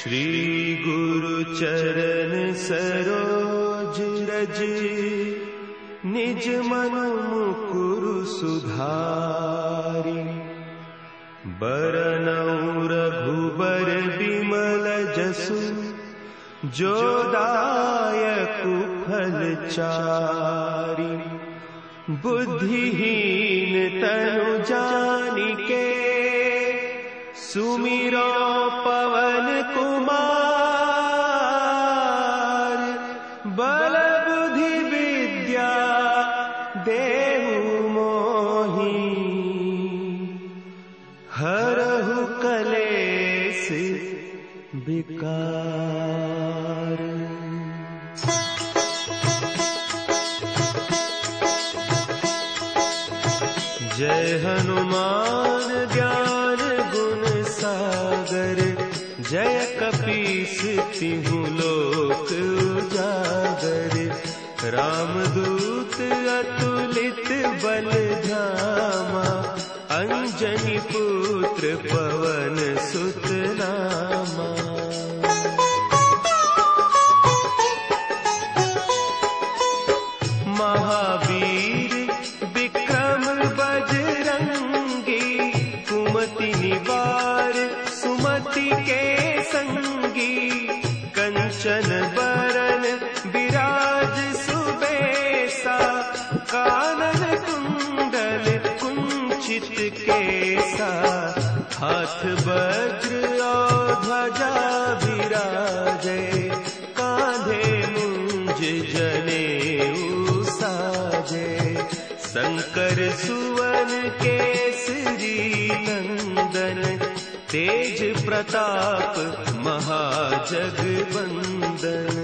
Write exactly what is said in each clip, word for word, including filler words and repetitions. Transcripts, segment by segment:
श्री गुरु चरण सरोज रज, निज मन मुकुरु सुधारि। बरनउँ रघुबर बिमल जसु, जो दायकु फल चारि। बुद्धिहीन तनु जानिके, सुमिरो पवन कुमार। बल बुद्धि विद्या देहु मोहि, हरहु कलेस विकार। जय हनुमान ज्ञान गुण सागर, जय कपीस तिहु लोक उजागर। रामदूत अतुलित बल धामा, अंजनी पुत्र पवन सुत नामा। महावीर विक्रम बजरंगी, कुमति निवार सुमति के संगी। कंचन बरन विराज सुबेसा, कानन कुंडल कुंचित केसा। हाथ वज्र और ध्वजा विराजे, कांधे मुंज जनेऊ साजे। शंकर सुवन केसरी नंदन, तेज प्रताप महाजगवंदन।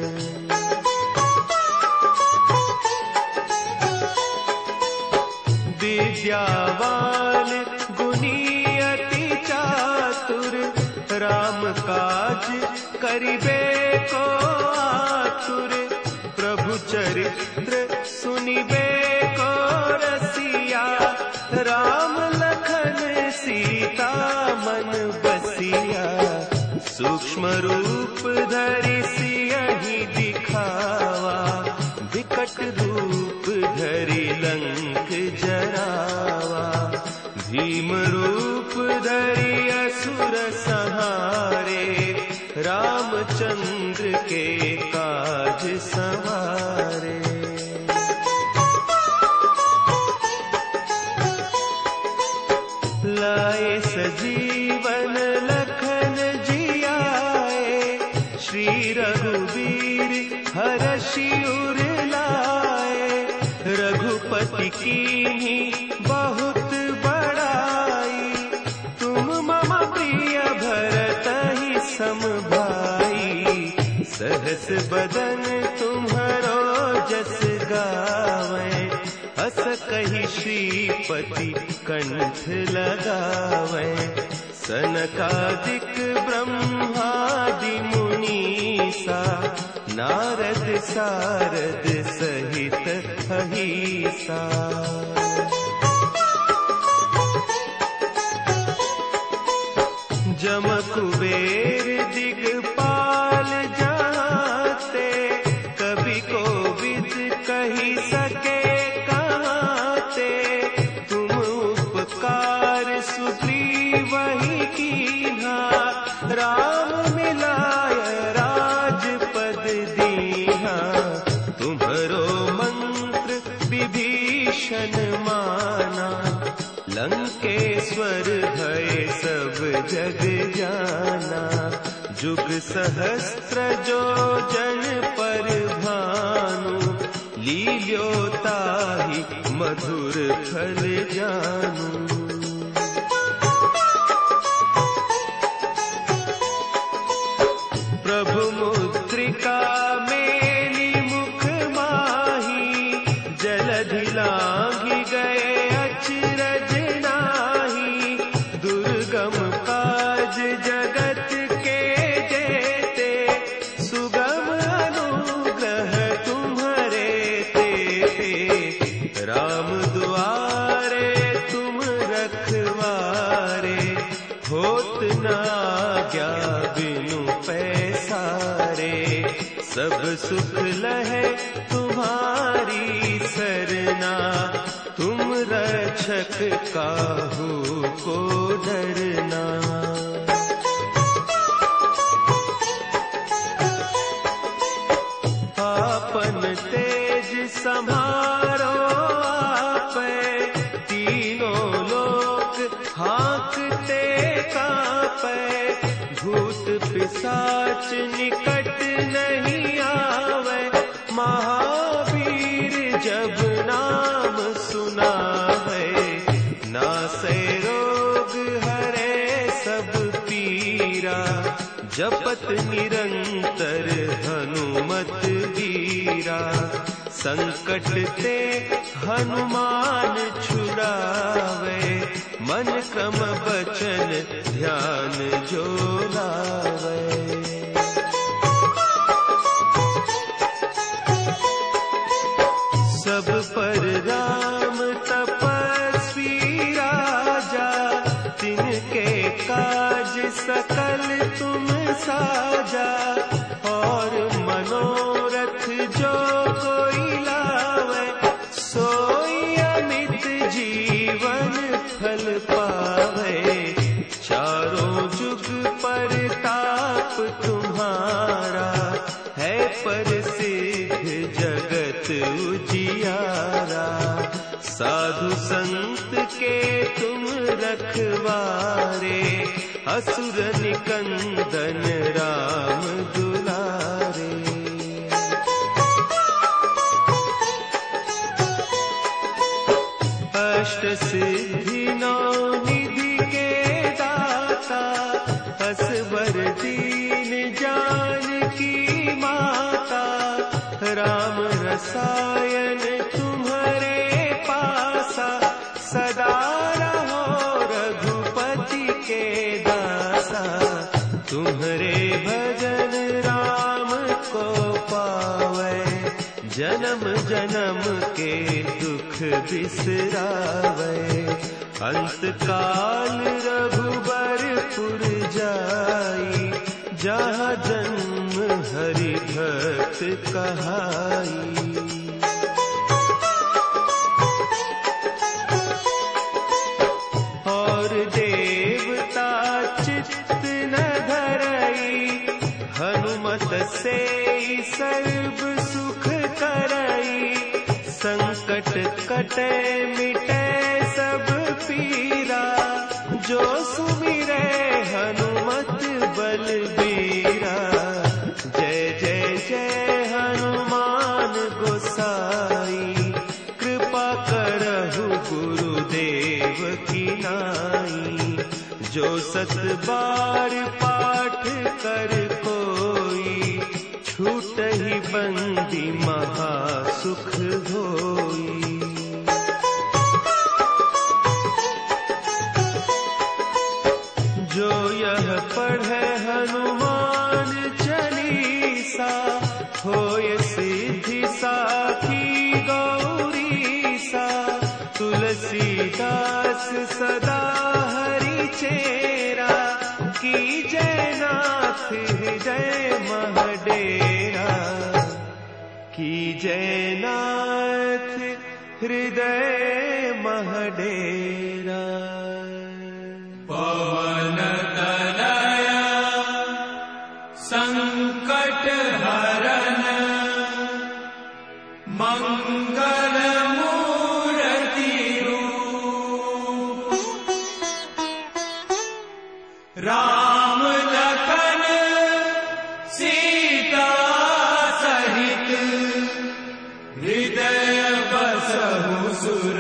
विद्यावान गुणी अति चातुर, राम काज करिबे को आतुर। प्रभु चरित्र सुनिबे को रसिया, राम लखन सीता मन बसिया। सूक्ष्म रूप धरि सियहि दिखावा, विकट रूप धरि लंक जरावा। भीम रूप धरि असुर संहारे, रामचंद्र के काज सवारे। लाए सजीवन लखन जियाए, श्री रघुवीर हरषि उर लाए। रघुपति कीन्ही बहुत बड़ाई, तुम मम प्रिय भरतहि सम भाई। सहस बदन तुम्हरो जस गावै, हस कहि श्रीपति कंठ लगावै। सनकादिक ब्रह्मादि मुनीसा, नारद सारद सहित अहीसा। जम कुबेर दिगपाल जाते, कवि कोविद कहि सके कहते। तुम उपकार सुग्रीवहि कीन्हा, राम मिलाय राजपद दीन्हा। तुम्हरो मंत्र विभीषण माना, लंकेश्वर भय सब जग जाना। जुग सहस्त्र जो जन पर भानु, लील्योताहि मधुर फल जानू। प्रभु मुद्रिका मेली मुख माही, जलधि लांघि गए अचरज नाही। दुर्गम काज जगत के जेते, सुगम अनुग्रह तुम्हरे तेते। राम दुआरे तुम रखवारे, होत न आज्ञा बिनु पै सब सुख लहे तुम्हारी सरना, तुम रक्षक काहू को डरना। आपन तेज संभारो आपे, तीनों लोक हाँकते कांपे। भूत पिशाच निकट नहीं आवे, महावीर जब नाम सुनावे। नासे रोग हरे सब पीरा, जपत निरंतर हनुमत वीरा। संकट ते हनुमान छुड़ावे, मन क्रम बचन ध्यान जो लावे। सब पर राम तपस्वी राजा, तिनके काज सकल तुम साजा। और मनोरथ जो कोई लावे, सोई अमित जीवन फल पावे। चारों जुग परताप तुम्हारा, है प्रसिद्ध जगत उजियारा। साधु संत के तुम रखवारे, असुर निकंदन राम दुलारे। अष्ट सिद्धि नौ निधि के दाता, असवर दीन जानकी माता। राम रसायन तुम्हारे पासा, सदा रहो रघुपति के दासा। तुम्हारे भजन राम को पावे, जन्म जन्म के दुख बिसरावे। अंत काल रघुबरपुर जाई, जहाँ जन्म हरि भक्त कहाई। और देवता चित्त न धरई, हनुमत से सर्व सुख करई। संकट कटे मिटे सब पीरा, जो सुमिरे हनुमत बलबीरा। जय जय जय हनुमान गोसाई, कृपा करहु गुरुदेव की नाई। जो सत बार पाठ कर कोई, छूटहि बंदी महा सुख होई। जो यह पढ़े हनुमान चालीसा, होय सिद्धि साखी गौरीसा। तुलसीदास सदा हरि चेरा, की जय नाथ हृदय महडेरा। की जय नाथ हृदय महडेरा। पवन तनया संकट हरन, मंगल मूर्ति रूप। राम लखन सीता सहित, हृदय बसहु सुर